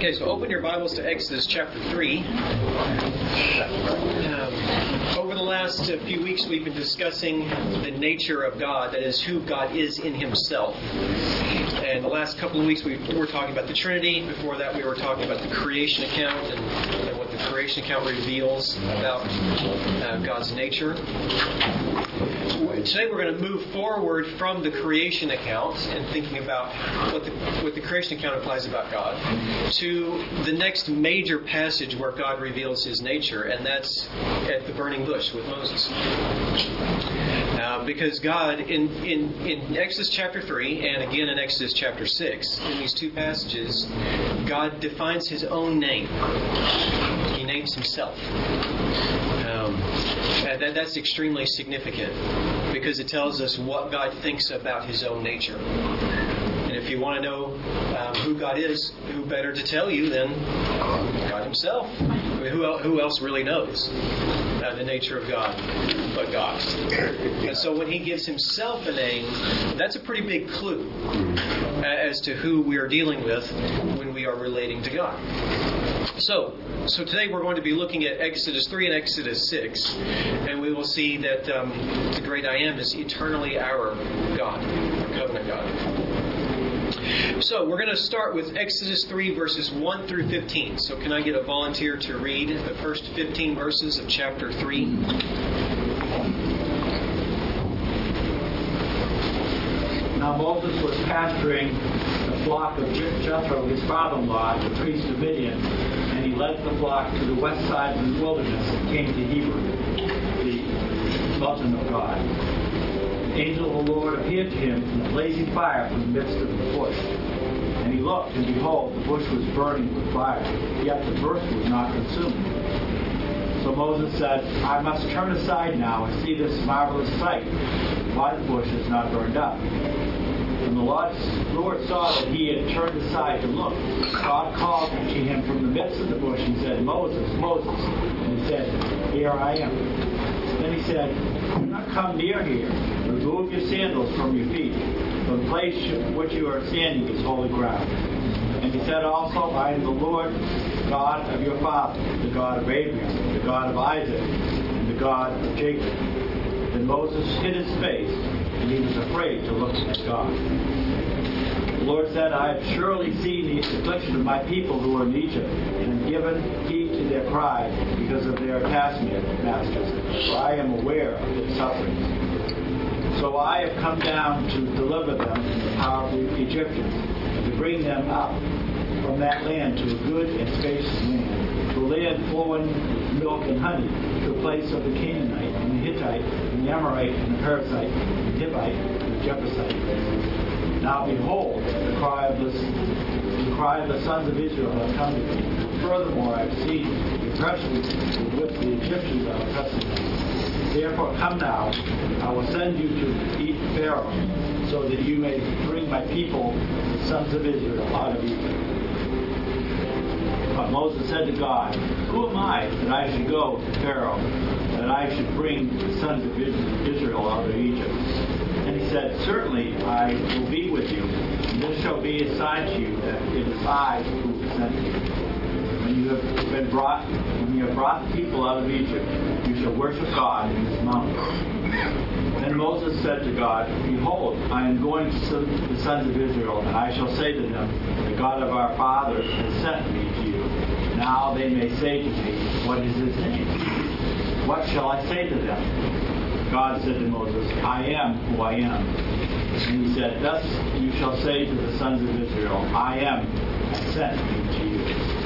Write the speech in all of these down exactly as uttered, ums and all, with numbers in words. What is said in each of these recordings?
Okay, so open your Bibles to Exodus chapter three. Um, over the last uh, few weeks, we've been discussing the nature of God, that is, who God is in Himself. And the last couple of weeks, we were talking about the Trinity. Before that, we were talking about the creation account and, and what the creation account reveals about uh, God's nature. Today we're going to move forward from the creation account and thinking about what the, what the creation account implies about God to the next major passage where God reveals His nature, and that's at the burning bush with Moses. Uh, because God, in, in, in Exodus chapter three and again in Exodus chapter six, in these two passages, God defines His own name. He names Himself. Um, that, that's extremely significant because it tells us what God thinks about His own nature. And if you want to know um, who God is, who better to tell you than God Himself? I mean, who, el- who else really knows uh, the nature of God but God? And so when He gives Himself a name, that's a pretty big clue as to who we are dealing with when we are relating to God. So, so today we're going to be looking at Exodus three and Exodus six, and we will see that um, the great I Am is eternally our God, our covenant God. So we're going to start with Exodus three verses one through fifteen. So can I get a volunteer to read the first fifteen verses of chapter three? Now Moses was pasturing the flock of Jethro, his father-in-law, the priest of Midian, and he led the flock to the west side of the wilderness and came to Hebron, the mountain of God. The angel of the Lord appeared to him in a blazing fire from the midst of the bush. And he looked, and behold, the bush was burning with fire, yet the bush was not consumed. So Moses said, I must turn aside now and see this marvelous sight, why the bush is not burned up. When the Lord saw that he had turned aside to look, God called to him from the midst of the bush and said, Moses, Moses. And he said, Here I am. Then he said, Do not come near here. Remove your sandals from your feet. For the place which you are standing is holy ground. And he said also, I am the Lord God of your father, the God of Abraham, the God of Isaac, and the God of Jacob. Then Moses hid his face, and he was afraid to look at God. The Lord said, I have surely seen the affliction of my people who are in Egypt, and have given heed to their cry because of their taskmasters, for I am aware of their sufferings. So I have come down to deliver them from the power of the Egyptians, and to bring them up from that land to a good and spacious land, to a land flowing with milk and honey, to a place of the Canaanite, and the Hittite, and the Amorite, and the Perizzite, and the Hivite, and the Jebusite. Now behold, the cry of the, the cry of the sons of Israel has come to me. Furthermore, I have seen the oppression with which the Egyptians are oppressing them. Therefore, come now, I will send you to eat Pharaoh, so that you may bring my people, the sons of Israel, out of Egypt. But Moses said to God, Who am I that I should go to Pharaoh, that I should bring the sons of Israel out of Egypt? And he said, Certainly I will be with you, and this shall be a sign to you that it is I who sent you. When you have been brought, when you have brought the people out of Egypt, you shall worship God in this mountain. Then Moses said to God, Behold, I am going to the sons of Israel, and I shall say to them, The God of our fathers has sent me to you. Now they may say to me, What is his name? What shall I say to them? God said to Moses, I am who I am. And he said, Thus you shall say to the sons of Israel, I am has sent me to you.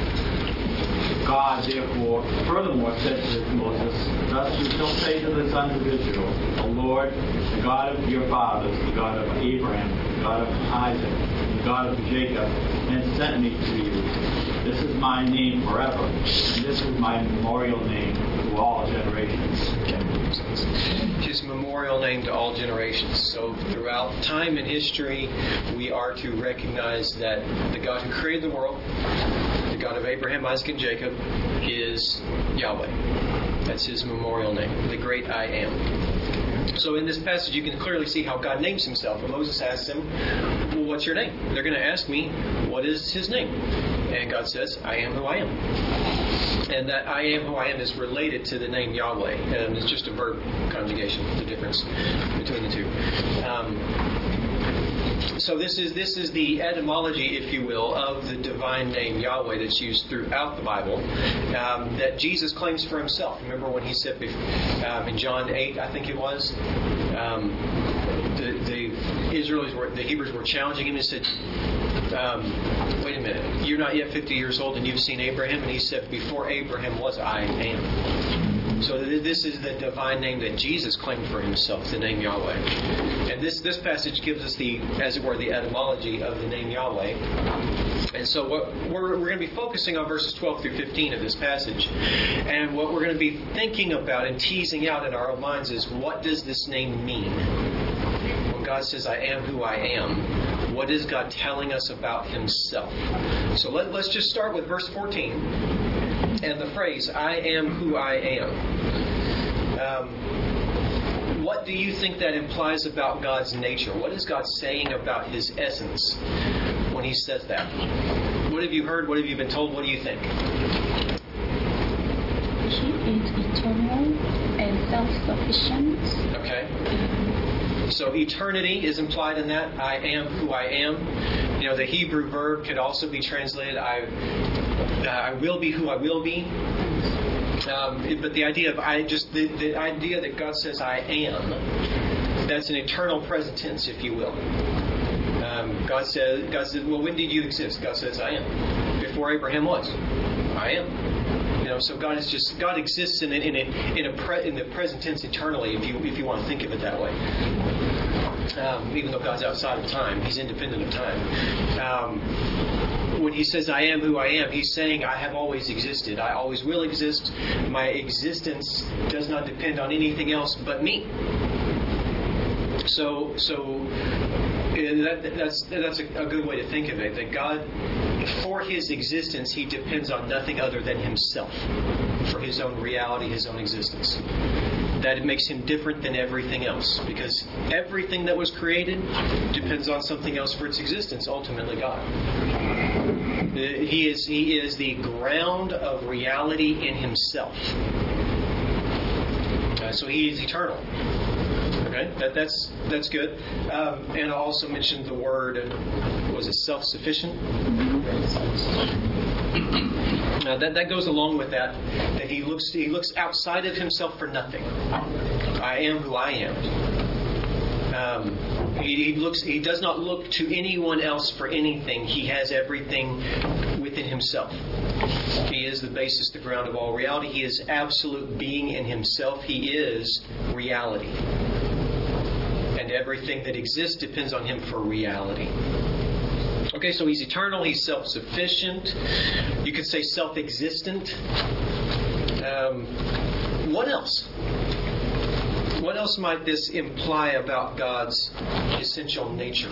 God, therefore, furthermore said to Moses, Thus you shall say to the sons of Israel, The Lord, the God of your fathers, the God of Abraham, the God of Isaac, the God of Jacob, has sent me to you. This is my name forever, and this is my memorial name to all generations. His memorial name to all generations. So throughout time and history, we are to recognize that the God who created the world, the God of Abraham, Isaac, and Jacob, is Yahweh. That's His memorial name, the great I Am. So in this passage, you can clearly see how God names Himself. And Moses asks him, well, what's your name? They're going to ask me, what is His name? And God says, I am who I am. And that I am who I am is related to the name Yahweh. And it's just a verb conjugation, the difference between the two. Um, So this is this is the etymology, if you will, of the divine name Yahweh that's used throughout the Bible, um, that Jesus claims for himself. Remember when he said um, in John eight, I think it was, um, the, the Israelis were, the Hebrews were challenging him and said, um, wait a minute, you're not yet fifty years old and you've seen Abraham? And he said, before Abraham was, I am. So this is the divine name that Jesus claimed for himself, the name Yahweh. And this, this passage gives us the, as it were, the etymology of the name Yahweh. And so what we're, we're going to be focusing on verses twelve through fifteen of this passage. And what we're going to be thinking about and teasing out in our own minds is, what does this name mean? When God says, I am who I am, what is God telling us about himself? So let, let's just start with verse fourteen. And the phrase, I am who I am. Um, what do you think that implies about God's nature? What is God saying about his essence when he says that? What have you heard? What have you been told? What do you think? He is eternal and self-sufficient. Okay. So eternity is implied in that. I am who I am. You know, the Hebrew verb could also be translated, I Uh, I will be who I will be. Um, but the idea of I just the, the idea that God says I am, that's an eternal present tense, if you will. Um, God says, God says, well, when did you exist? God says, I am. Before Abraham was, I am. You know, so God is just God exists in a, in a, in a pre, in the present tense eternally, if you if you want to think of it that way. Um, even though God's outside of time, He's independent of time. Um, When he says, I am who I am, he's saying, I have always existed. I always will exist. My existence does not depend on anything else but me. So, so that, that's that's a, a good way to think of it. That God, for his existence, he depends on nothing other than himself. For his own reality, his own existence. That it makes him different than everything else. Because everything that was created depends on something else for its existence, ultimately God. He is he is the ground of reality in himself. Uh, so he is eternal. Okay, that, that's that's good. Um, and I also mentioned the word, was it self-sufficient? Uh, that that goes along with that. That he looks he looks outside of himself for nothing. I am who I am. Um, he, he looks. He does not look to anyone else for anything. He has everything within himself. He is the basis, the ground of all reality. He is absolute being in himself. He is reality. And everything that exists depends on him for reality. Okay, so he's eternal. He's self-sufficient. You could say self-existent. Um, what else? What else might this imply about God's essential nature?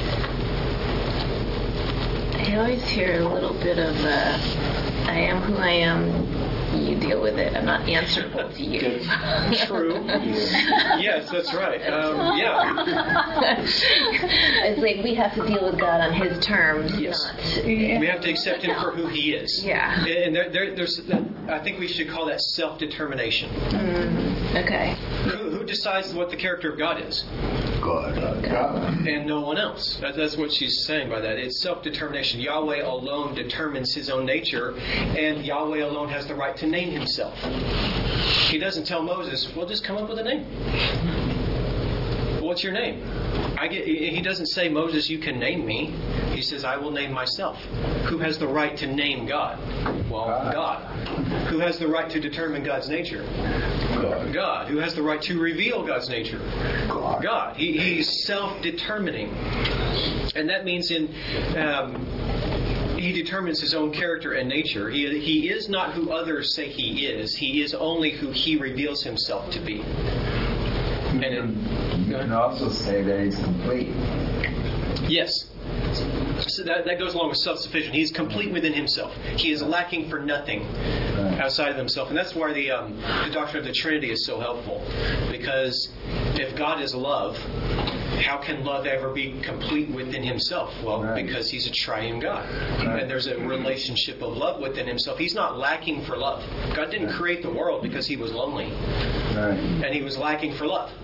I always hear a little bit of uh, I am who I am. You deal with it. I'm not answerable to you. True. Yes, that's right. Um, yeah. It's like we have to deal with God on His terms. Yes. Not, we have to accept Him for who He is. Yeah. And there, there, there's, I think we should call that self-determination. Mm, okay. Who, who decides what the character of God is? God. God. And no one else. That, that's what she's saying by that. It's self-determination. Yahweh alone determines His own nature, and Yahweh alone has the right to name Himself. He doesn't tell Moses, well, just come up with a name. What's your name? I get, he doesn't say, Moses, you can name me. He says, I will name myself. Who has the right to name God? Well, God. Who has the right to determine God's nature? God. God. Who has the right to reveal God's nature? God. God. He, he's self-determining. And that means in... Um, He determines His own character and nature. He, he is not who others say He is. He is only who He reveals Himself to be. You can, you can also say that He's complete. Yes. So that, that goes along with self-sufficient. He's complete within Himself. He is lacking for nothing. Right. outside of himself. And that's why the, um, the doctrine of the Trinity is so helpful. Because if God is love, how can love ever be complete within himself? Well, right. because he's a triune God. Right. And there's a relationship of love within himself. He's not lacking for love. God didn't right. create the world because he was lonely. Right. And he was lacking for love.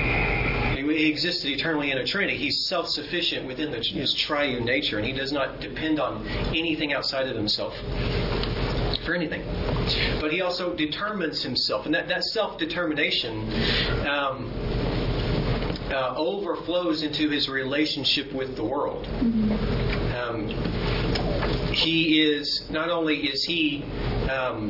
He existed eternally in a Trinity. He's self-sufficient within the, his triune nature, and he does not depend on anything outside of himself for anything. But he also determines himself, and that, that self-determination um, uh, overflows into his relationship with the world. Um, he is, not only is he um,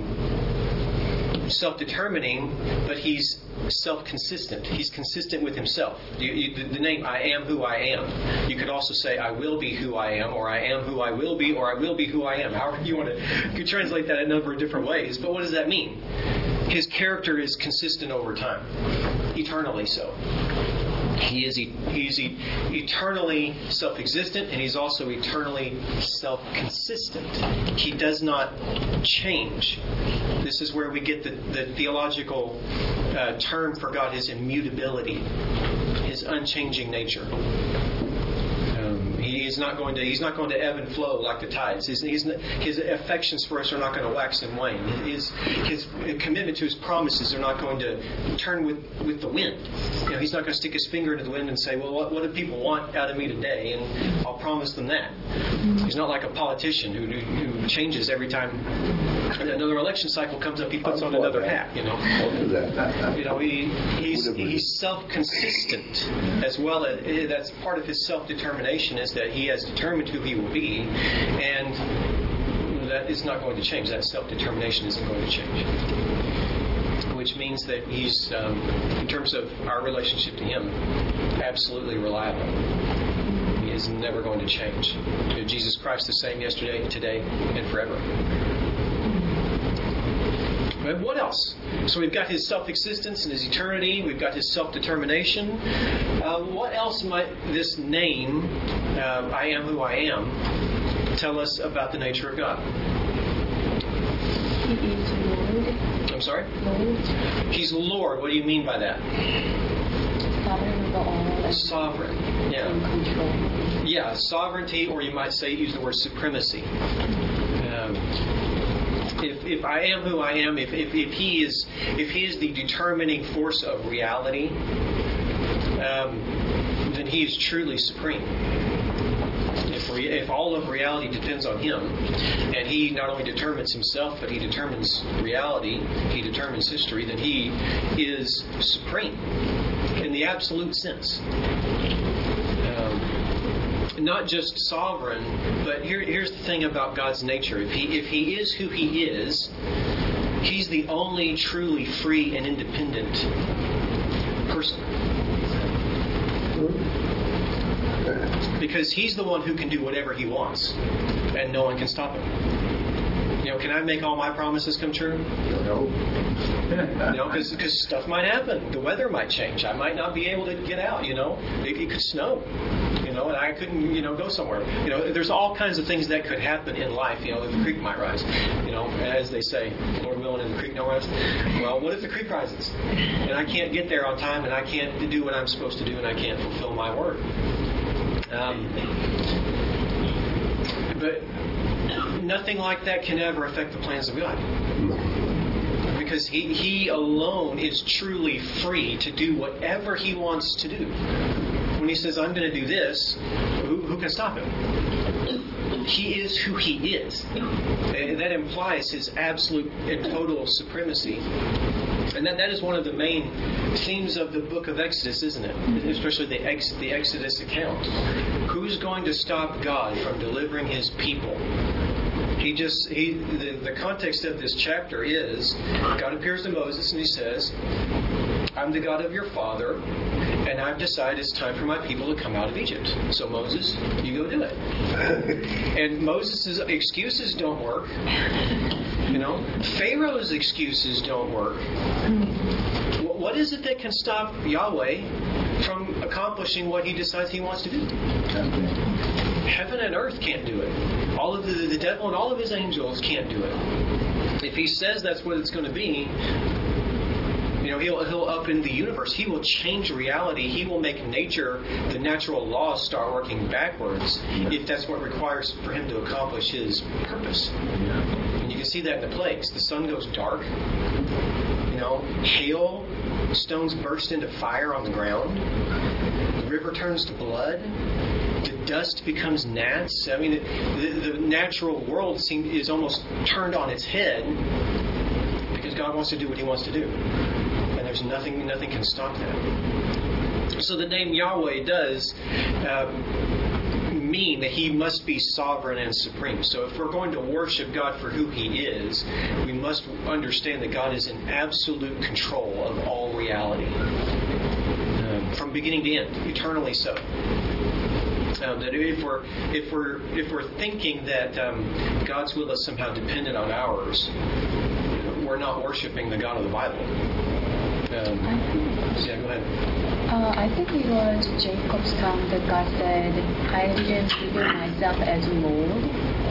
self-determining, but he's self-consistent. He's consistent with himself. You, you, the, the name I am who I am. You could also say I will be who I am, or I am who I will be, or I will be who I am. However you want to, you could translate that a number of different ways. But what does that mean? His character is consistent over time, eternally so. He is he's eternally self-existent, and he's also eternally self-consistent. He does not change. This is where we get the, the theological uh, term for God, his immutability, his unchanging nature. Um, he's not going to he's not going to ebb and flow like the tides. His, his, his affections for us are not going to wax and wane. His his commitment to his promises are not going to turn with, with the wind. You know, he's not going to stick his finger into the wind and say, well, what, what do people want out of me today? And I'll promise them that. He's not like a politician who, who, who changes every time another election cycle comes up. He puts on another hat. You know, you know he he's he's self-consistent as well. As, that's part of his self-determination, is that he has determined who he will be, and that is not going to change. That self-determination isn't going to change. Which means that he's, um, in terms of our relationship to him, absolutely reliable. He is never going to change. Jesus Christ the same yesterday, today, and forever. But what else? So we've got his self-existence and his eternity. We've got his self-determination. Uh, what else might this name, uh, I am who I am, tell us about the nature of God? He is Lord. I'm sorry? Lord. He's Lord. What do you mean by that? Sovereign over all. Sovereign. Yeah. Control. Yeah, sovereignty, or you might say, use the word supremacy. Um, If, if I am who I am, if, if, if he is if he is the determining force of reality, um, then he is truly supreme. If, re, if all of reality depends on him, and he not only determines himself, but he determines reality, he determines history, then he is supreme in the absolute sense. Not just sovereign, but here, here's the thing about God's nature. If he, if he is who he is, he's the only truly free and independent person. Because he's the one who can do whatever he wants, and no one can stop him. You know, can I make all my promises come true? No. You know, because stuff might happen. The weather might change. I might not be able to get out, you know. It, it could snow. You know, and I couldn't, you know, go somewhere. You know, there's all kinds of things that could happen in life. You know, the creek might rise. You know, as they say, Lord willing, and the creek no rise. Well, what if the creek rises, and I can't get there on time, and I can't do what I'm supposed to do, and I can't fulfill my word? Um, but nothing like that can ever affect the plans of God. Because he, he alone is truly free to do whatever he wants to do. When he says, I'm going to do this, who, who can stop him? He is who he is. And that implies his absolute and total supremacy. And that, that is one of the main themes of the book of Exodus, isn't it? Especially the, ex, the Exodus account. Who's going to stop God from delivering his people? He just, he, the, the context of this chapter is, God appears to Moses and he says, I'm the God of your father, and I've decided it's time for my people to come out of Egypt. So Moses, you go do it. And Moses' excuses don't work. You know, Pharaoh's excuses don't work. What is it that can stop Yahweh from accomplishing what he decides he wants to do? Heaven and earth can't do it. All of the, the devil and all of his angels can't do it. If he says that's what it's going to be, you know, he'll he'll upend the universe. He will change reality. He will make nature, the natural laws, start working backwards if that's what requires for him to accomplish his purpose. And you can see that in the plagues. The sun goes dark. You know, hail, stones burst into fire on the ground. The river turns to blood. The dust becomes gnats. I mean, the, the natural world seems, is almost turned on its head because God wants to do what He wants to do. And there's nothing, nothing can stop that. So the name Yahweh does uh, mean that He must be sovereign and supreme. So if we're going to worship God for who He is, we must understand that God is in absolute control of all reality. Um, from beginning to end, eternally so. Um, that if we're if we're if we're thinking that um, God's will is somehow dependent on ours, we're not worshiping the God of the Bible. Um, yeah, go ahead. Uh, I think it was Jacob's time that God said, "I didn't reveal myself as Lord."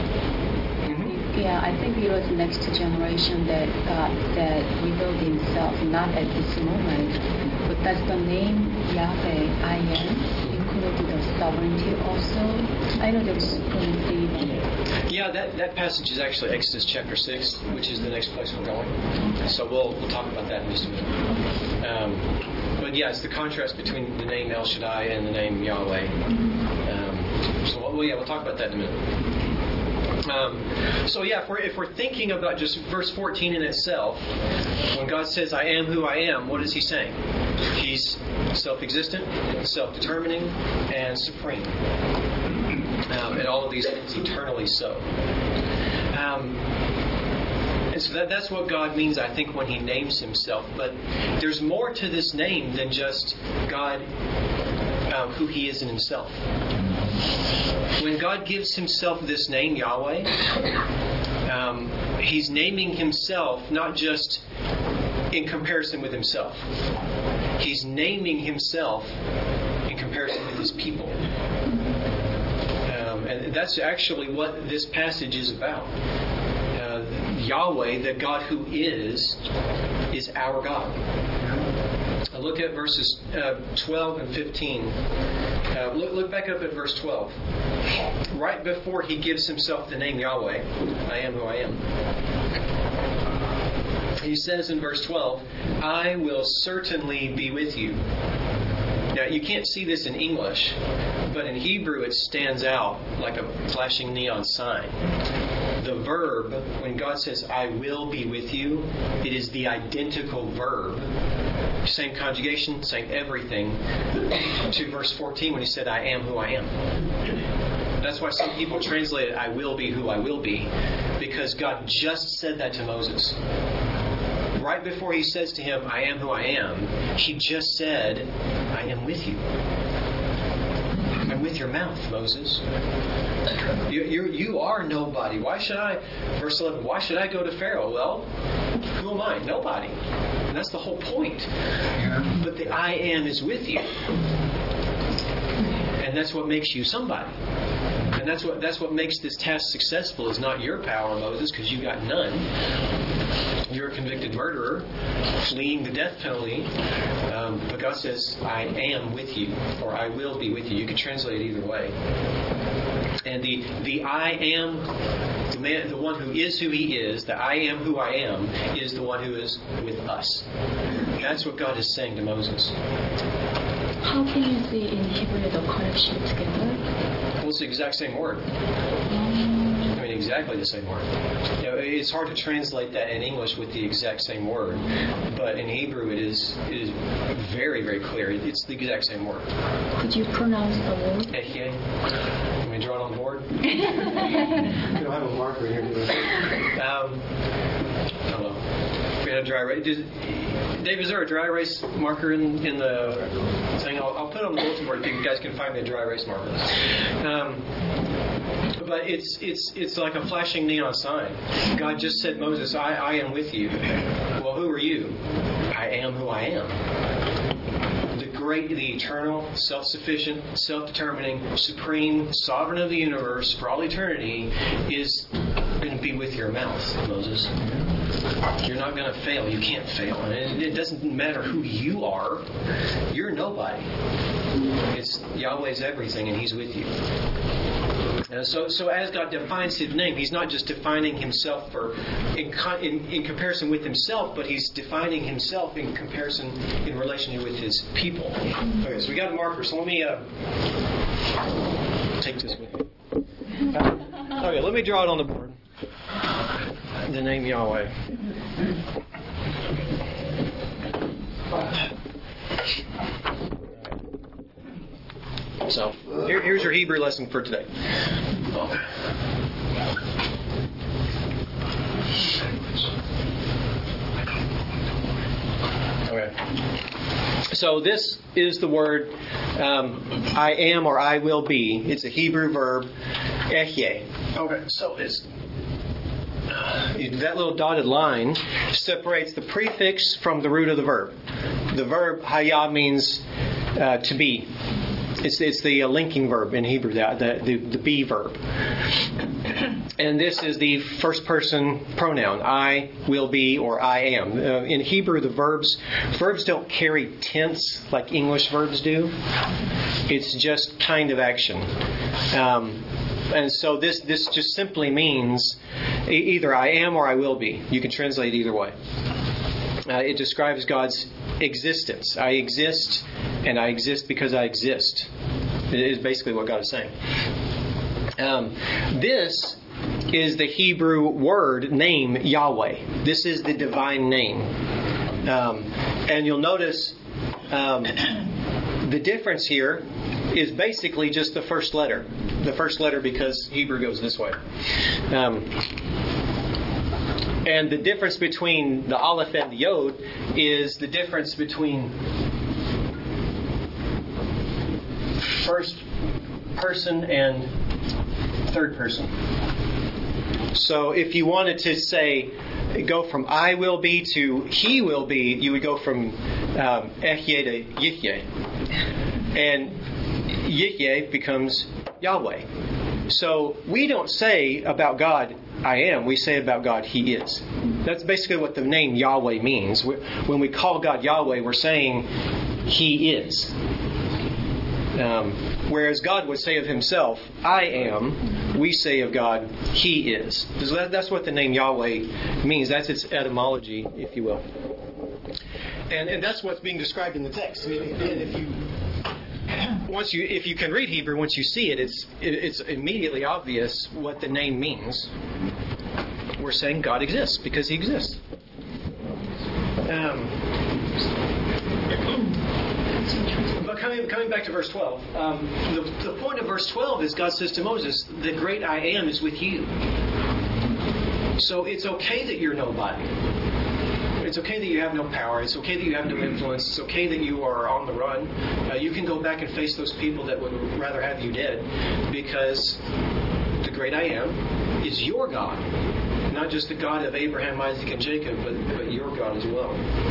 Mm-hmm. Yeah, I think it was next generation that God said revealed Himself, not at this moment. But that's the name Yahweh, I am. The sovereignty also. I know there's supremacy. Yeah, that, that passage is actually Exodus chapter six, which is the next place we're going. So we'll we'll talk about that in just a minute. Um, but yeah, it's the contrast between the name El Shaddai and the name Yahweh. Um, so well, yeah, we'll talk about that in a minute. Um, so yeah, if we're, if we're thinking about just verse fourteen in itself, when God says, "I am who I am," what is He saying? He's self-existent, self-determining, and supreme. Um, and all of these things eternally so. Um, and so that, that's what God means, I think, when He names Himself. But there's more to this name than just God, um, who He is in Himself. When God gives Himself this name, Yahweh, um, He's naming Himself not just in comparison with Himself. He's naming Himself in comparison with His people. Um, and that's actually what this passage is about. Uh, Yahweh, the God who is, is our God. Uh, look at verses uh, twelve and fifteen. Uh, look, look back up at verse twelve. Right before He gives Himself the name Yahweh, I am who I am. He says in verse twelve, "I will certainly be with you." Now, you can't see this in English, but in Hebrew it stands out like a flashing neon sign. The verb, when God says, "I will be with you," it is the identical verb, same conjugation, same everything, to verse fourteen when He said, "I am who I am." That's why some people translate it, "I will be who I will be," because God just said that to Moses. Right before He says to him, "I am who I am," He just said, "I am with you. I'm with your mouth, Moses. You, you, you are nobody. Why should I," verse eleven, "why should I go to Pharaoh?" Well, who am I? Nobody. And that's the whole point. But the I am is with you. And that's what makes you somebody. And that's what that's what makes this task successful, is not your power, Moses, because you got none. You're a convicted murderer, fleeing the death penalty. Um, but God says, "I am with you," or "I will be with you." You can translate it either way. And the the I am, the man, the one who is who He is, the I am who I am, is the one who is with us. That's what God is saying to Moses. How can you see in Hebrew the connection together? Well, it's the exact same word. I mean, exactly the same word. You know, it's hard to translate that in English with the exact same word, but in Hebrew it is it is very, very clear. It's the exact same word. Could you pronounce the word? Ehyeh. Can we draw it on the board? We don't have a marker here, do we? Um, I don't know. We had a dry erase. Dave, is there a dry erase marker in, in the thing? I'll, I'll put it on the bulletin board if you guys can find me a dry erase marker. Um, But it's it's it's like a flashing neon sign. God just said, "Moses, I, I am with you." Well, who are you? I am who I am. The great, the eternal, self-sufficient, self-determining, supreme, sovereign of the universe for all eternity is going to be with your mouth, Moses. You're not going to fail. You can't fail. And it doesn't matter who you are. You're nobody. It's Yahweh's everything, and He's with you. Uh, so, so as God defines His name, He's not just defining Himself for in, in, in comparison with Himself, but He's defining Himself in comparison in relation with His people. Okay, so we got a marker. So let me uh, take this with me. Uh, okay, let me draw it on the board. The name Yahweh. So, here, here's your Hebrew lesson for today. Okay. So this is the word um, I am or I will be. It's a Hebrew verb, ehyeh. Okay, so it's that little dotted line separates the prefix from the root of the verb. The verb hayah means uh, to be. It's it's the uh, linking verb in Hebrew, the, the the be verb. And this is the first person pronoun, I will be or I am. Uh, in Hebrew, the verbs verbs don't carry tense like English verbs do. It's just kind of action. Um, and so this this just simply means either I am or I will be. You can translate either way. Uh, it describes God's existence. I exist, and I exist because I exist. It is basically what God is saying. Um, this is the Hebrew word name Yahweh. This is the divine name. Um, and you'll notice um, the difference here is basically just the first letter. The first letter because Hebrew goes this way. Um, and the difference between the Aleph and the Yod is the difference between first person and third person. So if you wanted to say, go from I will be to He will be, you would go from um, ehyeh to yihyeh. And yihyeh becomes Yahweh. So we don't say about God, I am. We say about God, He is. That's basically what the name Yahweh means. When we call God Yahweh, we're saying He is. Um, whereas God would say of Himself, I am. We say of God, He is. That's what the name Yahweh means. That's its etymology, if you will. And, and that's what's being described in the text. And if you once you if you can read Hebrew, once you see it, it's it, it's immediately obvious what the name means. We're saying God exists because He exists. Um, but coming coming back to verse twelve, um, the, the point of verse twelve is God says to Moses, "The great I am is with you." So it's okay that you're nobody. It's okay that you have no power. It's okay that you have no influence. It's okay that you are on the run. Uh, you can go back and face those people that would rather have you dead, because the great I am is your God. Not just the God of Abraham, Isaac, and Jacob, but, but your God as well.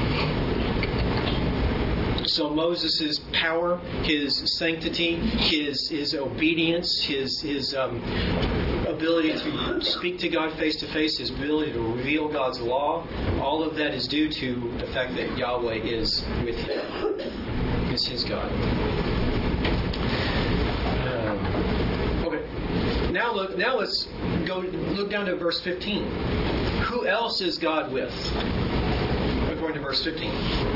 So Moses' power, his sanctity, his his obedience, his his um, ability to speak to God face to face, his ability to reveal God's law, all of that is due to the fact that Yahweh is with him. It's his God. Um, okay. Now look. Now let's go look down to verse fifteen. Who else is God with? According to verse fifteen.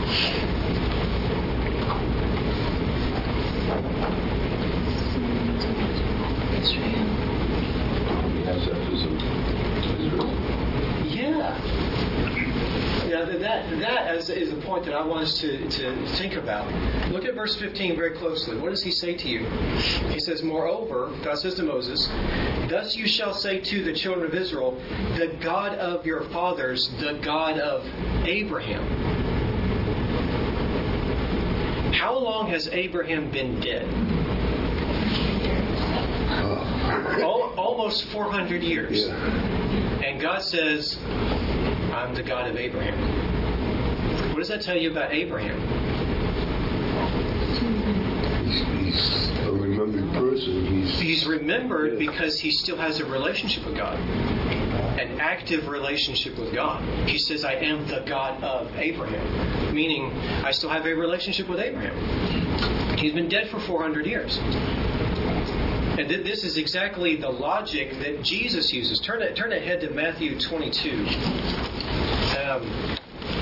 Yeah. Yeah, that that is, is a point that I want us to, to think about. Look at verse fifteen very closely. What does he say to you? He says, "Moreover," God says to Moses, "thus you shall say to the children of Israel, the God of your fathers, the God of Abraham." How long has Abraham been dead? Al- almost four hundred years. Yeah. And God says, "I'm the God of Abraham." What does that tell you about Abraham? He's, he's a remembered person. He's, He's remembered yeah. because he still has a relationship with God. An active relationship with God. He says, I am the God of Abraham. Meaning, I still have a relationship with Abraham. He's been dead for four hundred years. And th- this is exactly the logic that Jesus uses. Turn, it, turn ahead to Matthew twenty-two. Um,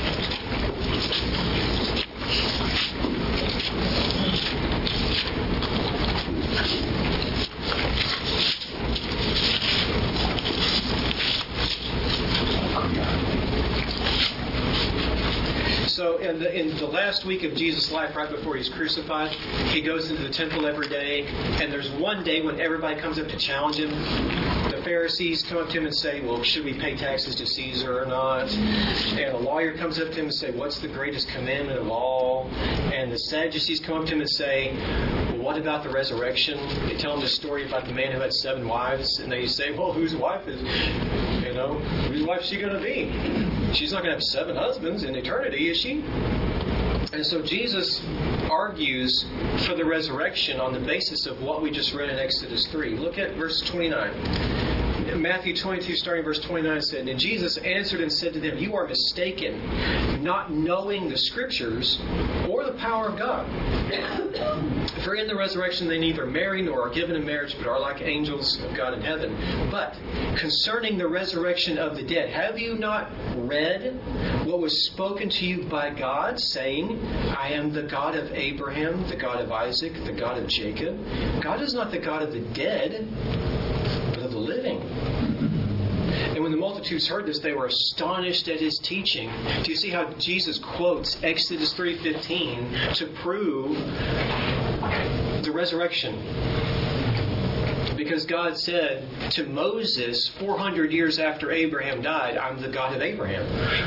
So in the, in the last week of Jesus' life, right before he's crucified, he goes into the temple every day, and there's one day when everybody comes up to challenge him. The Pharisees come up to him and say, well, should we pay taxes to Caesar or not? And a lawyer comes up to him and say, what's the greatest commandment of all? And the Sadducees come up to him and say, well, what about the resurrection? They tell him the story about the man who had seven wives, and they say, well, whose wife is, you know, whose wife is she going to be? She's not going to have seven husbands in eternity, is she? And so Jesus argues for the resurrection on the basis of what we just read in Exodus three. Look at verse twenty-nine. Matthew twenty-two, starting verse twenty-nine, said, and Jesus answered and said to them, you are mistaken, not knowing the Scriptures or the power of God. For in the resurrection they neither marry nor are given in marriage, but are like angels of God in heaven. But concerning the resurrection of the dead, have you not read what was spoken to you by God, saying, I am the God of Abraham, the God of Isaac, the God of Jacob? God is not the God of the dead, but of the living. And when the multitudes heard this, they were astonished at his teaching. Do you see how Jesus quotes Exodus three fifteen to prove the resurrection? Because God said to Moses four hundred years after Abraham died, I'm the God of Abraham.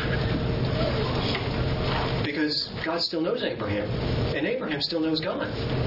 Because God still knows Abraham, and Abraham still knows God.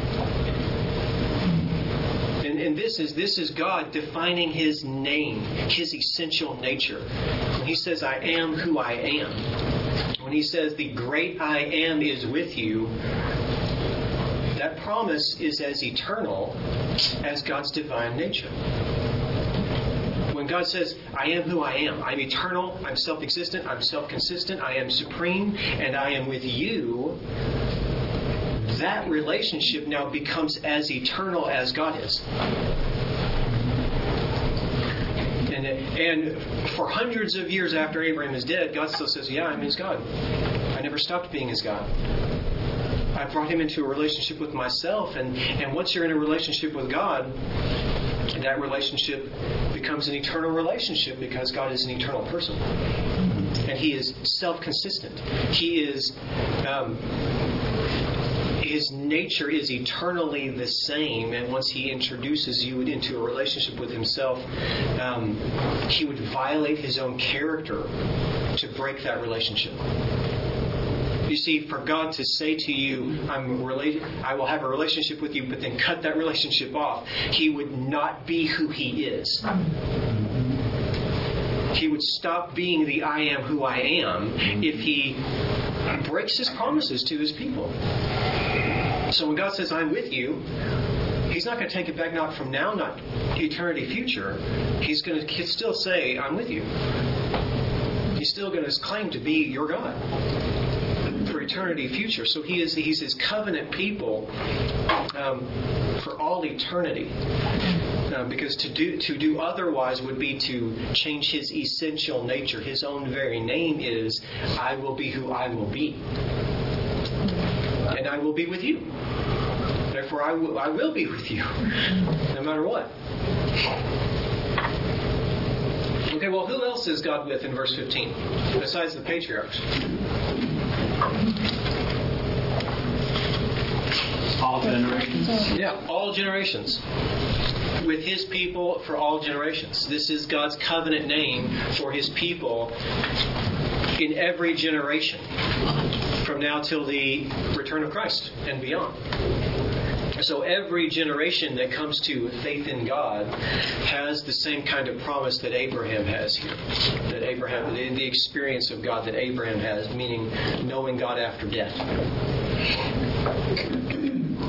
And, and this is this is God defining His name, His essential nature. When He says, I am who I am. When He says, the great I am is with you, that promise is as eternal as God's divine nature. When God says, I am who I am, I'm eternal, I'm self-existent, I'm self-consistent, I am supreme, and I am with you, that relationship now becomes as eternal as God is. And, and for hundreds of years after Abraham is dead, God still says, yeah, I'm his God. I never stopped being his God. I brought him into a relationship with myself, and, and once you're in a relationship with God, that relationship becomes an eternal relationship because God is an eternal person. And he is self-consistent. He is... Um, His nature is eternally the same, and once He introduces you into a relationship with Himself, um, He would violate His own character to break that relationship. You see, for God to say to you, I'm related, I will have a relationship with you, but then cut that relationship off, He would not be who He is. He would stop being the I am who I am if He breaks His promises to His people. So when God says, I'm with you, He's not going to take it back, not from now, not eternity future. He's going to still say, I'm with you. He's still going to claim to be your God for eternity future. So he is, He's His covenant people um, for all eternity. Uh, because to do to do otherwise would be to change His essential nature. His own very name is, I will be who I will be. And I will be with you. Therefore, I will, I will be with you, no matter what. Okay, well, who else is God with in verse fifteen, besides the patriarchs? All generations. Yeah, all generations. With His people for all generations. This is God's covenant name for His people in every generation, from now till the return of Christ and beyond. So every generation that comes to faith in God has the same kind of promise that Abraham has here. That Abraham, the, the experience of God that Abraham has, meaning knowing God after death.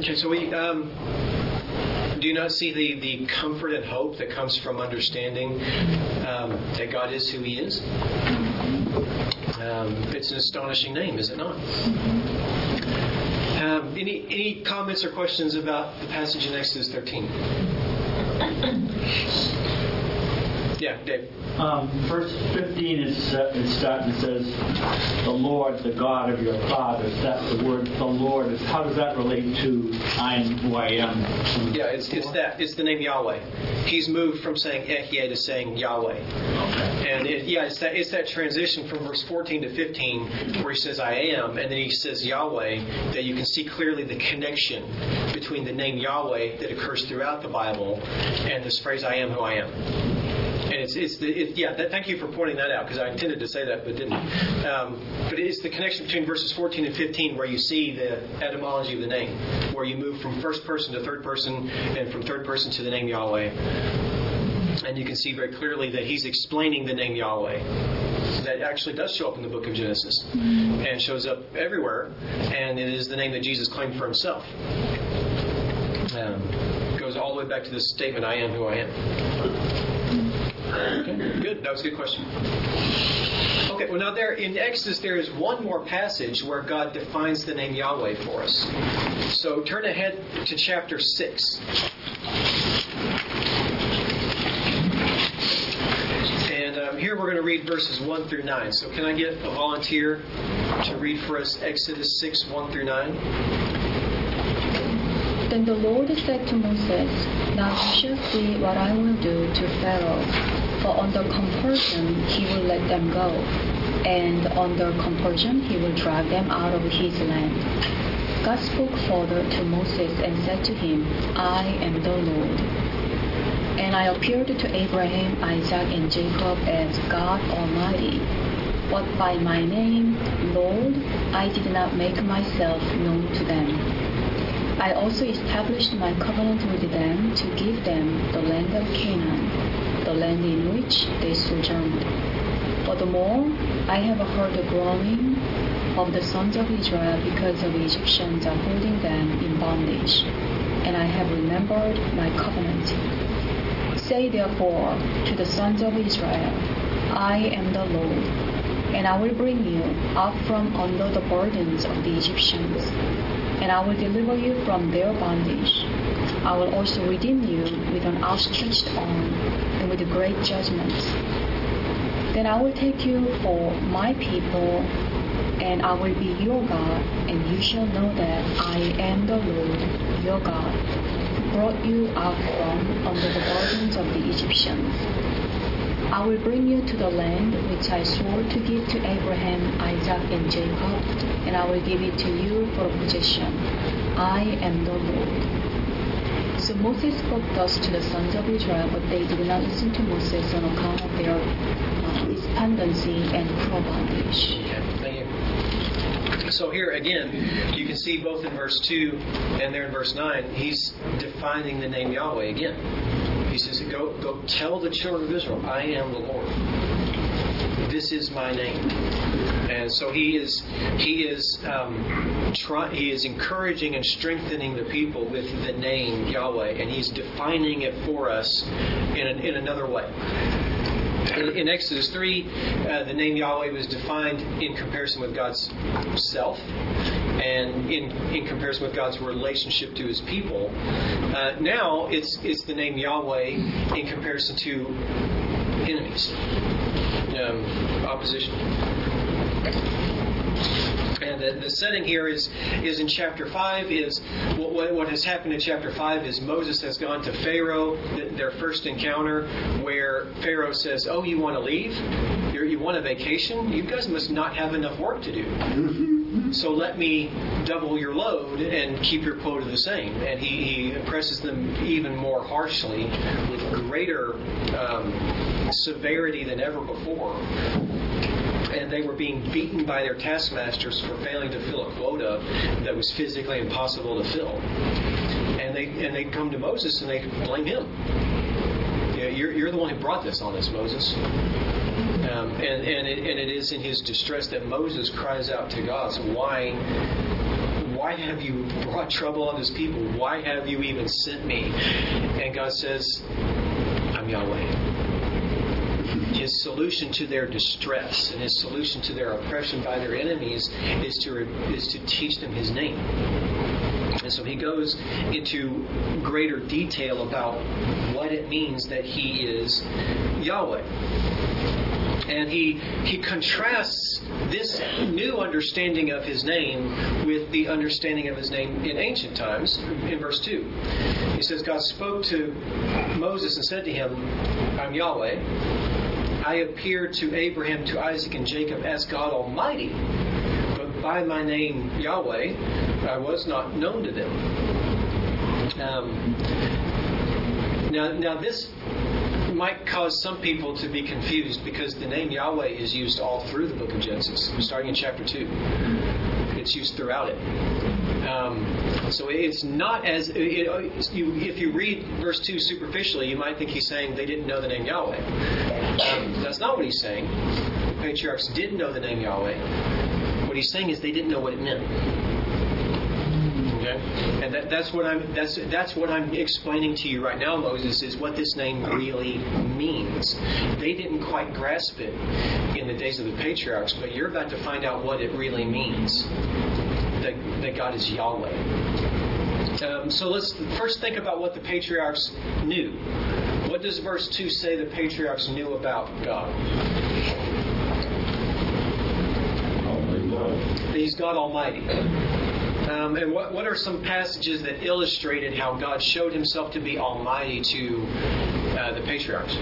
Okay, so we um, do you not see the, the comfort and hope that comes from understanding um, that God is who He is? Um, it's an astonishing name, is it not? Um, any any comments or questions about the passage in Exodus thirteen? Yeah, Dave. Um, verse fifteen is, uh, is starting. It says, "The Lord, the God of your fathers." That the word "the Lord" is. How does that relate to "I am who I am"? Yeah, it's, it's that. It's the name Yahweh. He's moved from saying Ehyeh to saying Yahweh. Okay. And it, yeah, it's that. It's that transition from verse fourteen to fifteen, where he says "I am," and then he says Yahweh. That you can see clearly the connection between the name Yahweh that occurs throughout the Bible and this phrase "I am who I am." And it's, it's the, it, yeah, that, thank you for pointing that out, because I intended to say that but didn't. Um, but it's the connection between verses fourteen and fifteen where you see the etymology of the name, where you move from first person to third person and from third person to the name Yahweh. And you can see very clearly that he's explaining the name Yahweh. That actually does show up in the book of Genesis and shows up everywhere. And it is the name that Jesus claimed for himself. Um, goes all the way back to this statement, "I am who I am." Okay, good. That was a good question. Okay, well now there in Exodus there is one more passage where God defines the name Yahweh for us. So turn ahead to chapter six. And um, here we're going to read verses one through nine. So can I get a volunteer to read for us Exodus six, one through nine? Then the Lord said to Moses, "Now you shall see what I will do to Pharaoh, for under compulsion he will let them go, and under compulsion he will drive them out of his land." God spoke further to Moses and said to him, "I am the Lord. And I appeared to Abraham, Isaac, and Jacob as God Almighty. But by my name, Lord, I did not make myself known to them. I also established my covenant with them to give them the land of Canaan, the land in which they sojourned. Furthermore, I have heard the groaning of the sons of Israel because the Egyptians are holding them in bondage, and I have remembered my covenant. Say therefore to the sons of Israel, I am the Lord, and I will bring you out from under the burdens of the Egyptians, and I will deliver you from their bondage. I will also redeem you with an outstretched arm and with great judgments. Then I will take you for my people, and I will be your God, and you shall know that I am the Lord, your God, who brought you out from under the burdens of the Egyptians. I will bring you to the land which I swore to give to Abraham, Isaac, and Jacob, and I will give it to you for a possession. I am the Lord. So Moses spoke thus to the sons of Israel, but they did not listen to Moses on account of their uh, despondency and cruel bondage. Okay, thank you. So here again, you can see both in verse two and there in verse nine, he's defining the name Yahweh again. He says, go, go tell the children of Israel, I am the Lord. This is my name. And so he is he is um, try, he is encouraging and strengthening the people with the name Yahweh, and he's defining it for us in an, in another way. In, in Exodus three, uh, the name Yahweh was defined in comparison with God's self, and in, in comparison with God's relationship to His people. Uh, now it's it's the name Yahweh in comparison to enemies, um, opposition. And the, the setting here is is in chapter five. Is what, what has happened in chapter five is Moses has gone to Pharaoh, their first encounter, where Pharaoh says, "Oh, you want to leave? You're, you want a vacation? You guys must not have enough work to do. So let me double your load and keep your quota the same." And he, he impresses them even more harshly with greater um, severity than ever before. And they were being beaten by their taskmasters for failing to fill a quota that was physically impossible to fill. And they and they come to Moses and they blame him. You know, you're, you're the one who brought this on us, Moses. Um, and and it, and it is in his distress that Moses cries out to God, so why, why why have you brought trouble on this people? Why have you even sent me? And God says, I'm Yahweh. His solution to their distress and his solution to their oppression by their enemies is to is to teach them his name. And so he goes into greater detail about what it means that he is Yahweh. And he he contrasts this new understanding of his name with the understanding of his name in ancient times. In verse two, he says, God spoke to Moses and said to him, I'm Yahweh. I appeared to Abraham, to Isaac, and Jacob as God Almighty, but by my name Yahweh I was not known to them. Um, now, now this might cause some people to be confused because the name Yahweh is used all through the book of Genesis, starting in chapter two. It's used throughout it. Um, so it's not as it, you, if you read verse two superficially, you might think he's saying they didn't know the name Yahweh. Um, that's not what he's saying. The patriarchs did know the name Yahweh. What he's saying is they didn't know what it meant. Okay, and that, that's what I'm that's that's what I'm explaining to you right now, Moses, is what this name really means. They didn't quite grasp it in the days of the patriarchs, but you're about to find out what it really means. That, that God is Yahweh. Um, so let's first think about what the patriarchs knew. What does verse two say the patriarchs knew about God? That He's God Almighty. Um, and what, what are some passages that illustrated how God showed Himself to be Almighty to uh, the patriarchs?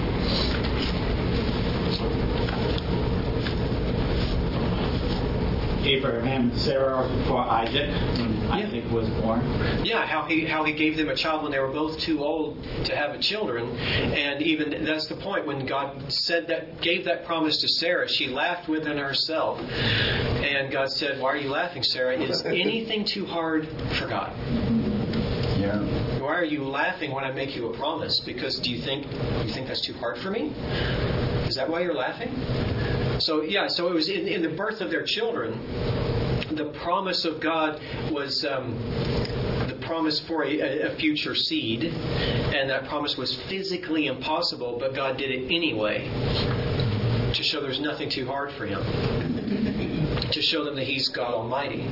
Abraham and Sarah before Isaac, when yeah. Isaac was born. Yeah, how he how he gave them a child when they were both too old to have a children, and even that's the point when God said that gave that promise to Sarah, she laughed within herself, and God said, "Why are you laughing, Sarah? Is anything too hard for God?" Yeah. Why are you laughing when I make you a promise? Because do you think you think that's too hard for me? Is that why you're laughing? So yeah, so it was in, in the birth of their children, the promise of God was um, the promise for a, a future seed, and that promise was physically impossible, but God did it anyway to show there's nothing too hard for Him, to show them that He's God Almighty.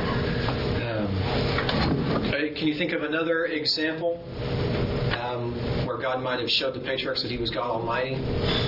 Um, can you think of another example um, where God might have showed the patriarchs that He was God Almighty?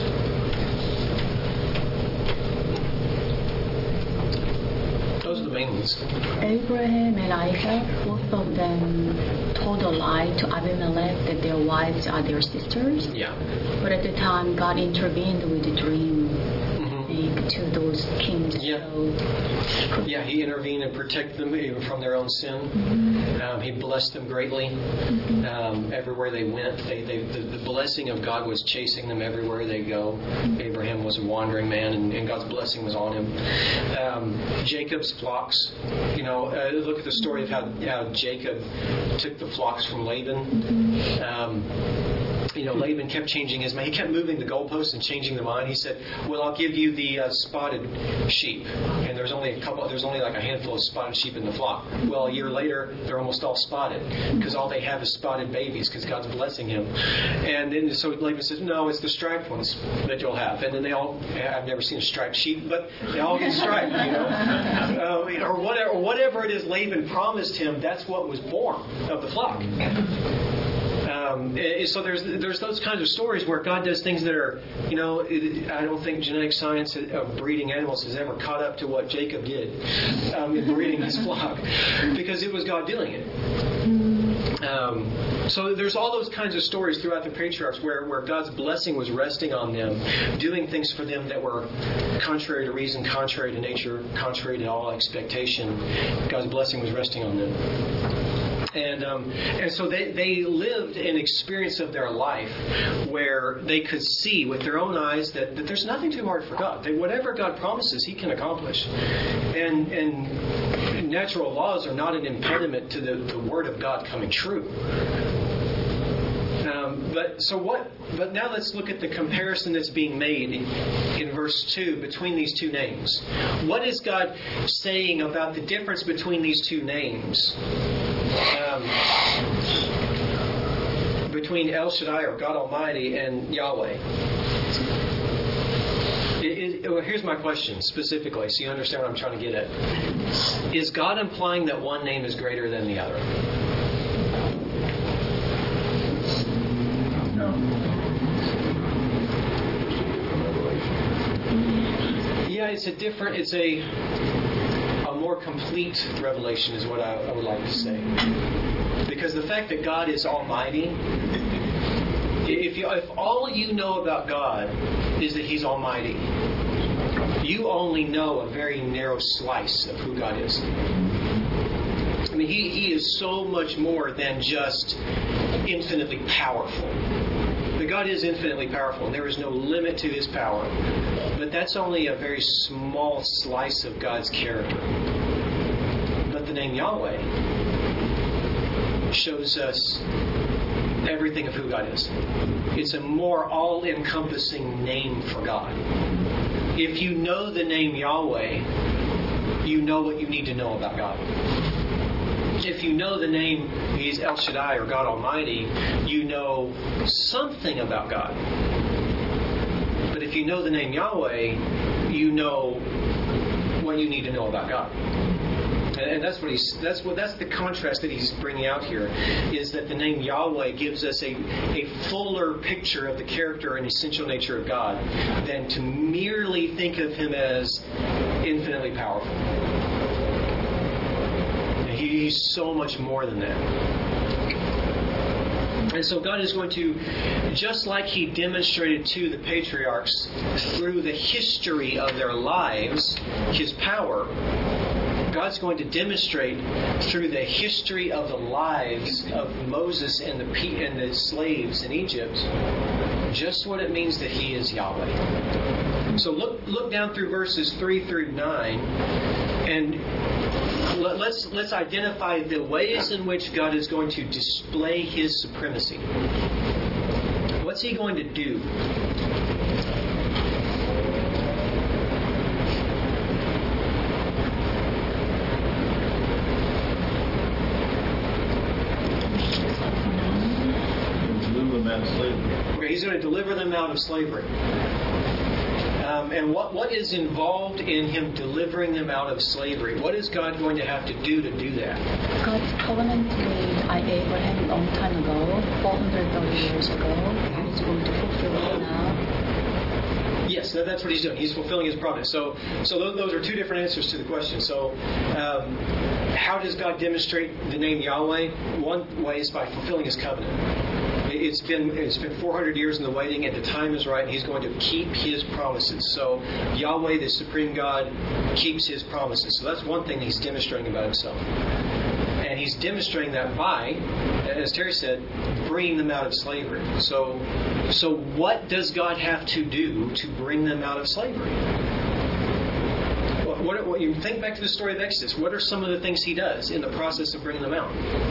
Those are the main ones. Abraham and Isaac, both of them told a lie to Abimelech that their wives are their sisters. Yeah. But at the time, God intervened with a dream Mm-hmm. to those kings. Yeah. So, yeah, He intervened and protected them even from their own sin. mm-hmm. Um, he blessed them greatly. Mm-hmm. Um, everywhere they went, they, they, the, the blessing of God was chasing them everywhere they go. Mm-hmm. Abraham was a wandering man, and, and God's blessing was on him. Um, Jacob's flocks, you know, uh, look at the story of how, how Jacob took the flocks from Laban. Mm-hmm. Um, You know, Laban kept changing his mind. He kept moving the goalposts and changing the mind. He said, "Well, I'll give you the uh, spotted sheep." And there's only a couple. There's only like a handful of spotted sheep in the flock. Well, a year later, they're almost all spotted because all they have is spotted babies because God's blessing him. And then so Laban says, "No, it's the striped ones that you'll have." And then they all. I've never seen a striped sheep, but they all get striped. You know, uh, or whatever. Or whatever it is Laban promised him. That's what was born of the flock. Um, so there's there's those kinds of stories where God does things that are, you know, I don't think genetic science of breeding animals has ever caught up to what Jacob did um, in breeding his flock, because it was God doing it. Um, so there's all those kinds of stories throughout the patriarchs where, where God's blessing was resting on them, doing things for them that were contrary to reason, contrary to nature, contrary to all expectation. God's blessing was resting on them. And um, and so they, they lived an experience of their life where they could see with their own eyes that, that there's nothing too hard for God. That whatever God promises, He can accomplish. And and natural laws are not an impediment to the, the Word of God coming true. Um, But so what? But now let's look at the comparison that's being made in verse two between these two names. What is God saying about the difference between these two names? Um, between El Shaddai, or God Almighty, and Yahweh. It, it, well, here's my question specifically, so you understand what I'm trying to get at. Is God implying that one name is greater than the other? No. Yeah, it's a different, it's a a more complete revelation is what I, I would like to say. Because the fact that God is almighty, if you, if all you know about God is that He's almighty, you only know a very narrow slice of who God is. I mean, He, he is so much more than just infinitely powerful. But God is infinitely powerful, and there is no limit to His power. But that's only a very small slice of God's character. But the name Yahweh shows us everything of who God is. It's a more all-encompassing name for God. If you know the name Yahweh, you know what you need to know about God. If you know the name, He's El Shaddai or God Almighty, you know something about God. But if you know the name Yahweh, you know what you need to know about God. And that's what he's. That's what. That's the contrast that he's bringing out here, is that the name Yahweh gives us a a fuller picture of the character and essential nature of God than to merely think of Him as infinitely powerful. He's so much more than that. And so God is going to, just like He demonstrated to the patriarchs through the history of their lives, His power, God's going to demonstrate through the history of the lives of Moses and the and the slaves in Egypt just what it means that He is Yahweh. So look look down through verses three through nine, and let's let's identify the ways in which God is going to display His supremacy. What's He going to do? Okay, He's going to deliver them out of slavery. Um, and what, what is involved in Him delivering them out of slavery? What is God going to have to do to do that? God's covenant with Abraham a long time ago, four hundred thirty years ago, He's going to fulfill it now. Yes, that, that's what He's doing. He's fulfilling His promise. So, so those, those are two different answers to the question. So, um, how does God demonstrate the name Yahweh? One way is by fulfilling His covenant. It's been it's been four hundred years in the waiting, and the time is right. He's going to keep His promises. So Yahweh, the supreme God, keeps His promises. So that's one thing He's demonstrating about Himself. And He's demonstrating that by, as Terry said, bringing them out of slavery. So, so what does God have to do to bring them out of slavery? What, what, what you think back to the story of Exodus. What are some of the things He does in the process of bringing them out?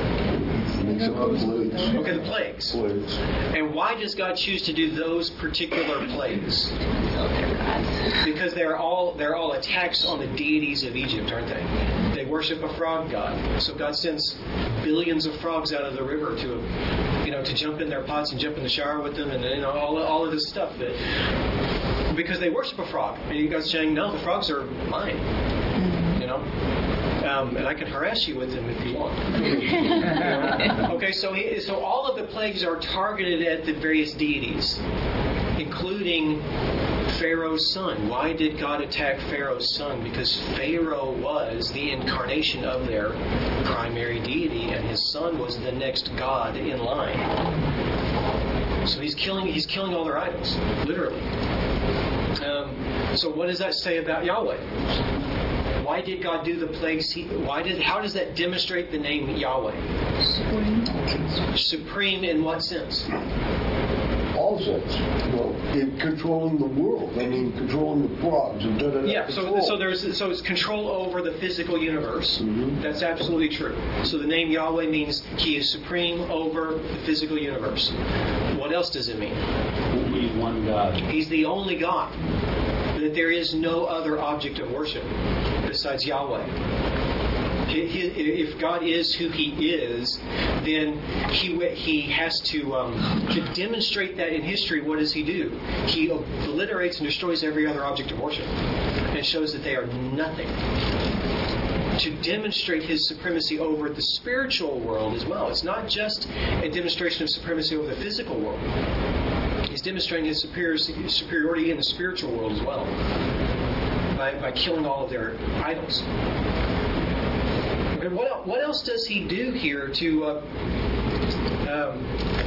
Okay, the plagues. plagues. And why does God choose to do those particular plagues? Because they're all they're all attacks on the deities of Egypt, aren't they? They worship a frog god. So God sends billions of frogs out of the river to, you know, to jump in their pots and jump in the shower with them, and you know all all of this stuff. That, because they worship a frog, and you guys saying, no, the frogs are mine. You know. Um, and I can harass you with them if you want. Okay, so he, so all of the plagues are targeted at the various deities, including Pharaoh's son. Why did God attack Pharaoh's son? Because Pharaoh was the incarnation of their primary deity, and his son was the next god in line. So he's killing he's killing all their idols, literally. Um, so what does that say about Yahweh? Why did God do the plagues? He, why did? How does that demonstrate the name Yahweh? Supreme. Supreme in what sense? all sense. Well, in controlling the world, I mean, controlling the frogs and da da da. Yeah, so so there's so it's control over the physical universe. Mm-hmm. That's absolutely true. So the name Yahweh means He is supreme over the physical universe. What else does it mean? He's one God. He's the only God. That there is no other object of worship besides Yahweh. If God is who He is, then He He has to um, to demonstrate that in history. What does He do? He obliterates and destroys every other object of worship, and shows that they are nothing. To demonstrate His supremacy over the spiritual world as well. It's not just a demonstration of supremacy over the physical world. He's demonstrating His superiority in the spiritual world as well by by killing all of their idols. And what, what else does He do here to uh, um,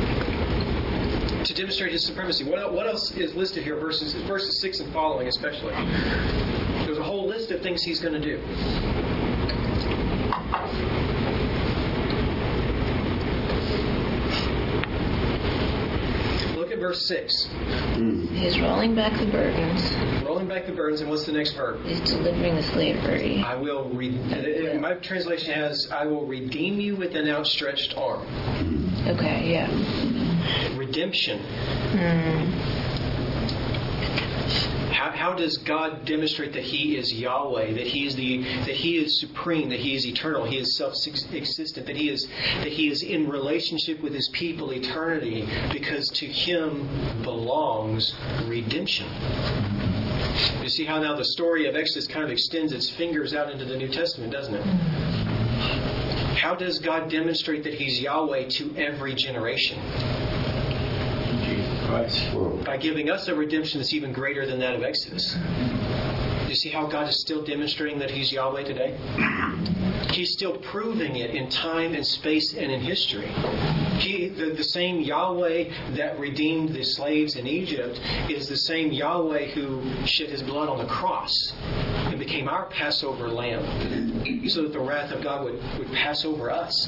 to demonstrate His supremacy? What, what else is listed here, verses verses six and following especially? There's a whole list of things He's going to do. Look at verse six. He's rolling back the burdens. Rolling back the burdens, and what's the next verb? He's delivering the slavery. I will. Re- my translation has, "I will redeem you with an outstretched arm." Okay, yeah. Redemption. Mm. How, how does God demonstrate that He is Yahweh, that He is the that He is supreme, that He is eternal, He is self-existent, that He is that He is in relationship with His people eternity, because to Him belongs redemption. You see how now the story of Exodus kind of extends its fingers out into the New Testament, doesn't it? How does God demonstrate that He's Yahweh to every generation? Christ. By giving us a redemption that's even greater than that of Exodus. You see how God is still demonstrating that He's Yahweh today? He's still proving it in time and space and in history. He, the, the same Yahweh that redeemed the slaves in Egypt is the same Yahweh who shed His blood on the cross and became our Passover lamb, so that the wrath of God would, would pass over us.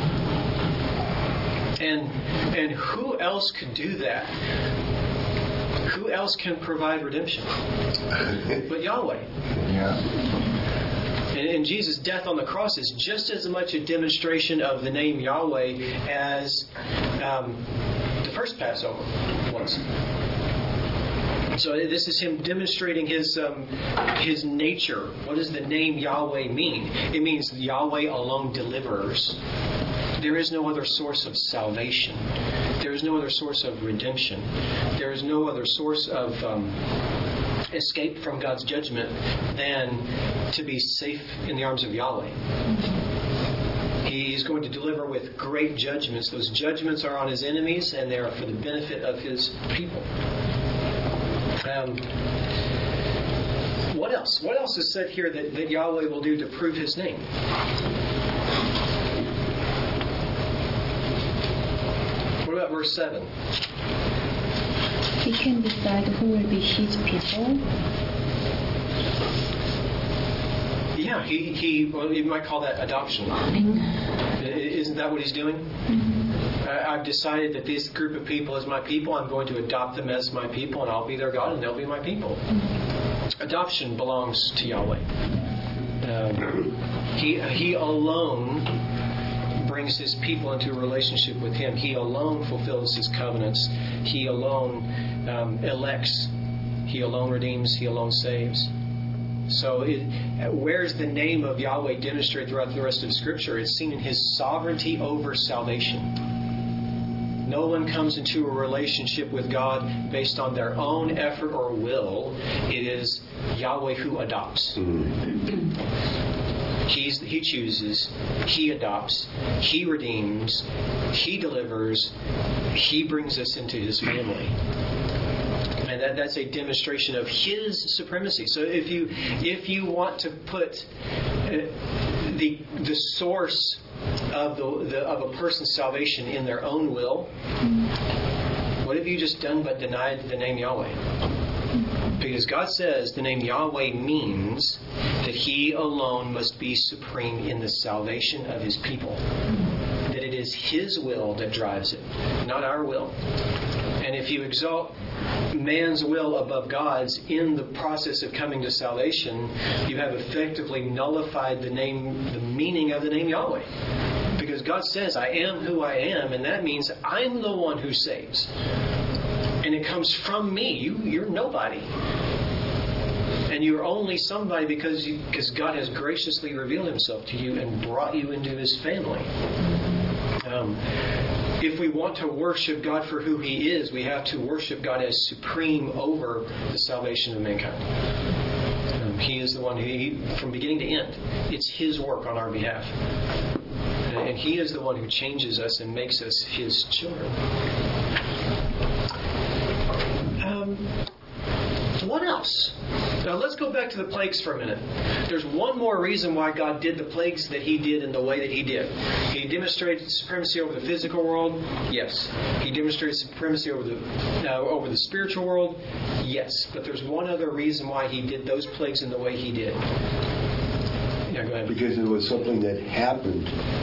And and who else could do that? Who else can provide redemption but Yahweh? Yeah. And, and Jesus' death on the cross is just as much a demonstration of the name Yahweh as um, the first Passover was. So this is Him demonstrating His um, His nature. What does the name Yahweh mean? It means Yahweh alone delivers. There is no other source of salvation. There is no other source of redemption. There is no other source of um, escape from God's judgment than to be safe in the arms of Yahweh. He is going to deliver with great judgments. Those judgments are on His enemies, and they are for the benefit of His people. Um, what else? What else is said here that, that Yahweh will do to prove His name? What about verse seven? He can decide who will be His people. Yeah, he, he well, you might call that adoption. Isn't that what He's doing? Mm-hmm. I, I've decided that this group of people is my people. I'm going to adopt them as my people, and I'll be their God, and they'll be my people. Mm-hmm. Adoption belongs to Yahweh. Um, he, he alone brings His people into a relationship with Him. He alone fulfills His covenants. He alone um, elects. He alone redeems. He alone saves. So it, where's the name of Yahweh demonstrated throughout the rest of Scripture? It's seen in His sovereignty over salvation. No one comes into a relationship with God based on their own effort or will. It is Yahweh who adopts. He's, he chooses, He adopts, He redeems, He delivers, He brings us into His family. And that, that's a demonstration of His supremacy. So if you if you want to put uh, the the source of the, the of a person's salvation in their own will, what have you just done but denied the name Yahweh? Because God says the name Yahweh means that He alone must be supreme in the salvation of His people. That it is His will that drives it, not our will. And if you exalt man's will above God's in the process of coming to salvation, you have effectively nullified the name, the meaning of the name Yahweh. Because God says, I am who I am, and that means I'm the one who saves. And it comes from me. You, you're nobody. And you're only somebody because, you, because God has graciously revealed Himself to you and brought you into His family. Um, if we want to worship God for who He is, we have to worship God as supreme over the salvation of mankind. Um, he is the one who, he, from beginning to end, it's His work on our behalf. And He is the one who changes us and makes us His children. Um, what else? Now let's go back to the plagues for a minute. There's one more reason why God did the plagues that He did in the way that He did. He demonstrated supremacy over the physical world. Yes. He demonstrated supremacy over the uh, over the spiritual world. Yes. But there's one other reason why He did those plagues in the way He did. Yeah, go ahead. Because it was something that happened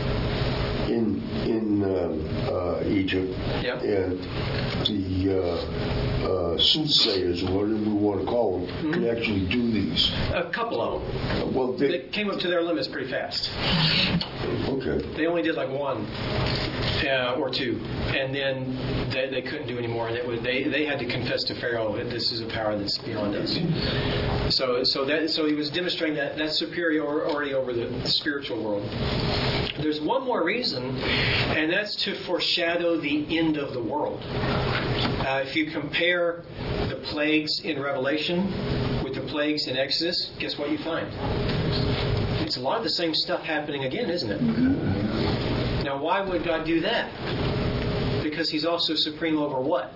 in in uh, uh, Egypt, yep. and the uh, uh, soothsayers, or whatever we want to call them, mm-hmm. could actually do these. A couple of them. Uh, well, they, they came up to their limits pretty fast. Okay. They only did like one uh, or two, and then they, they couldn't do any more. And it was, they they had to confess to Pharaoh that this is a power that's beyond us. So so that so he was demonstrating that that superiority over the, the spiritual world. There's one more reason, and that's to foreshadow the end of the world. Uh, if you compare the plagues in Revelation with the plagues in Exodus, guess what you find? It's a lot of the same stuff happening again, isn't it? Now, why would God do that? Because He's also supreme over what?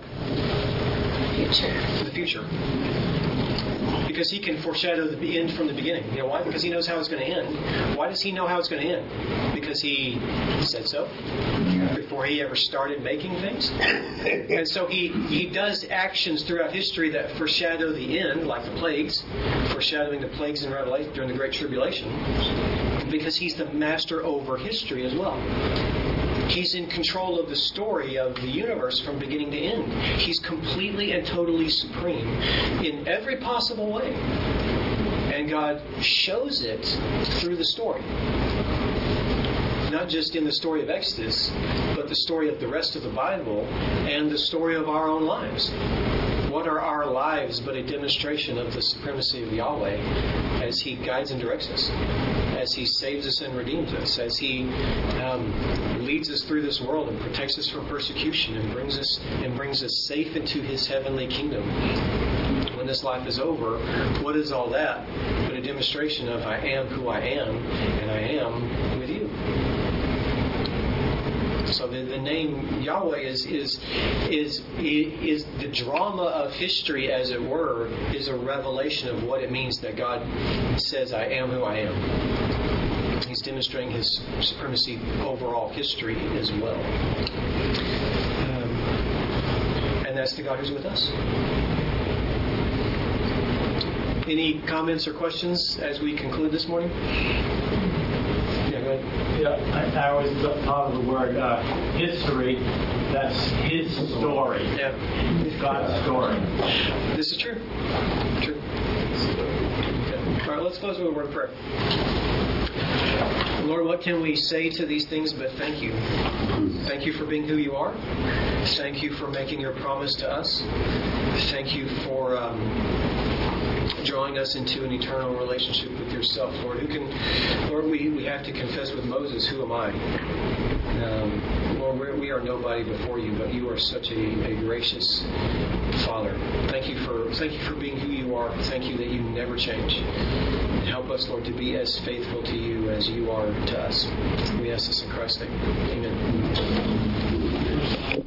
Future. The future. Because He can foreshadow the end from the beginning. You know why? Because He knows how it's going to end. Why does He know how it's going to end? Because He said so before He ever started making things. And so He He does actions throughout history that foreshadow the end, like the plagues, foreshadowing the plagues in Revelation during the Great Tribulation, because He's the master over history as well. He's in control of the story of the universe from beginning to end. He's completely and totally supreme in every possible way. And God shows it through the story. Not just in the story of Exodus, but the story of the rest of the Bible and the story of our own lives. What are our lives but a demonstration of the supremacy of Yahweh as He guides and directs us, as He saves us and redeems us, as He um, leads us through this world and protects us from persecution and brings us and brings us safe into His heavenly kingdom. When this life is over, what is all that but a demonstration of I am who I am, and I am with you. So the, the name Yahweh is, is is is the drama of history, as it were, is a revelation of what it means that God says, I am who I am. He's demonstrating His supremacy over all history as well. Um, and that's the God who's with us. Any comments or questions as we conclude this morning? Yeah, go ahead. Yeah, I, I always thought of the word uh, history. That's His story. Yeah. It's God's story. This is true. True. Okay. All right, let's close with a word of prayer. Lord, what can we say to these things but thank you? Thank you for being who you are. Thank you for making your promise to us. Thank you for um, drawing us into an eternal relationship with yourself, Lord. Who can, Lord, we, we have to confess with Moses, who am I? Um, Lord, we're, we are nobody before you, but you are such a, a gracious Father. Thank you for thank you for being who you are. Thank you that you never change. And help us, Lord, to be as faithful to you as you are to us. We ask this in Christ's name. Amen.